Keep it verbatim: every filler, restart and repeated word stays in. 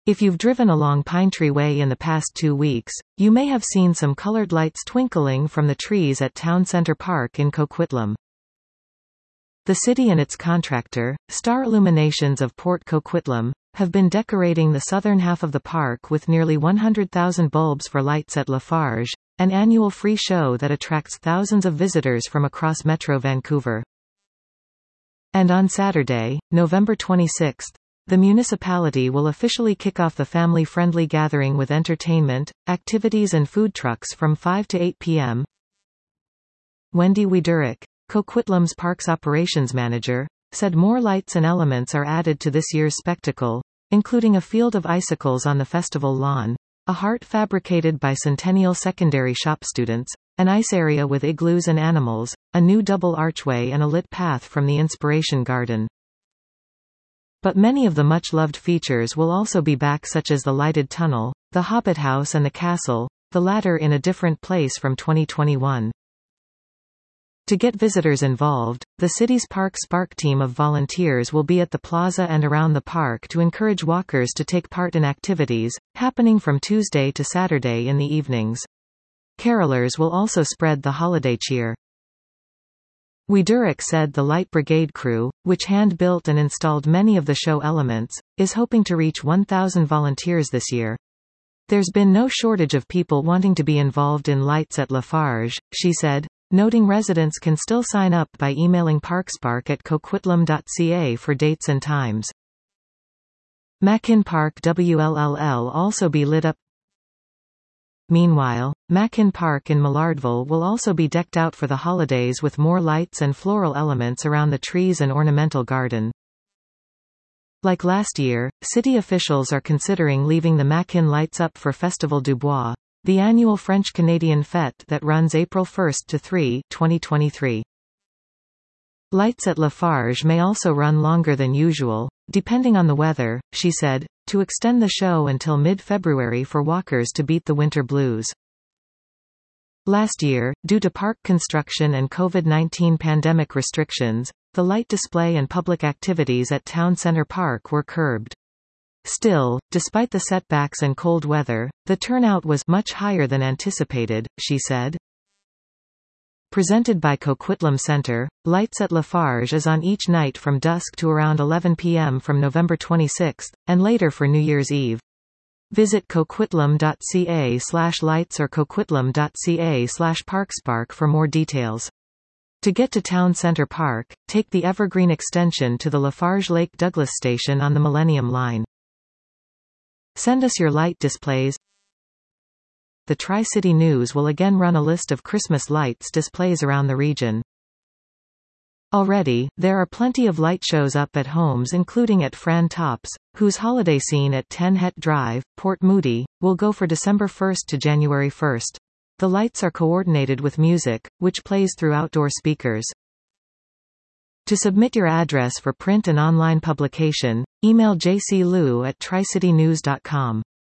If you've driven along Pinetree Way in the past two weeks, you may have seen some colored lights twinkling from the trees at Town Center Park in Coquitlam. The city and its contractor, Star Illuminations of Port Coquitlam, have been decorating the southern half of the park with nearly one hundred thousand bulbs for Lights at Lafarge, an annual free show that attracts thousands of visitors from across Metro Vancouver. And on Saturday, November twenty-sixth, the municipality will officially kick off the family-friendly gathering with entertainment, activities and food trucks from five to eight p m Wendy Wiedurek, Coquitlam's Parks Operations Manager, said more lights and elements are added to this year's spectacle, including a field of icicles on the festival lawn, a heart fabricated by Centennial Secondary Shop students, an ice area with igloos and animals, a new double archway and a lit path from the Inspiration Garden. But many of the much-loved features will also be back, such as the lighted tunnel, the Hobbit House and the castle, the latter in a different place from twenty twenty-one. To get visitors involved, the city's Park Spark team of volunteers will be at the plaza and around the park to encourage walkers to take part in activities, happening from Tuesday to Saturday in the evenings. Carolers will also spread the holiday cheer. Wiedurek said the Light Brigade crew, which hand-built and installed many of the show elements, is hoping to reach one thousand volunteers this year. There's been no shortage of people wanting to be involved in Lights at Lafarge, she said, noting residents can still sign up by emailing parkspark at coquitlam dot c a for dates and times. Mackin Park W L L L also be lit up. Meanwhile, Mackin Park in Millardville will also be decked out for the holidays with more lights and floral elements around the trees and ornamental garden. Like last year, city officials are considering leaving the Mackin lights up for Festival du Bois, the annual French-Canadian fête that runs April first to third, twenty twenty-three. Lights at Lafarge may also run longer than usual, depending on the weather, she said, to extend the show until mid-February for walkers to beat the winter blues. Last year, due to park construction and COVID nineteen pandemic restrictions, the light display and public activities at Town Center Park were curbed. Still, despite the setbacks and cold weather, the turnout was much higher than anticipated, she said. Presented by Coquitlam Centre, Lights at Lafarge is on each night from dusk to around eleven p m from November twenty-sixth, and later for New Year's Eve. Visit coquitlam dot c a slash lights or coquitlam dot c a slash parkspark for more details. To get to Town Center Park, take the Evergreen extension to the Lafarge Lake Douglas station on the Millennium Line. Send us your light displays. The Tri-City News will again run a list of Christmas lights displays around the region. Already, there are plenty of light shows up at homes, including at Fran Tops, whose holiday scene at ten Het Drive, Port Moody, will go for December first to January first. The lights are coordinated with music, which plays through outdoor speakers. To submit your address for print and online publication, email j c liu at tri city news dot com.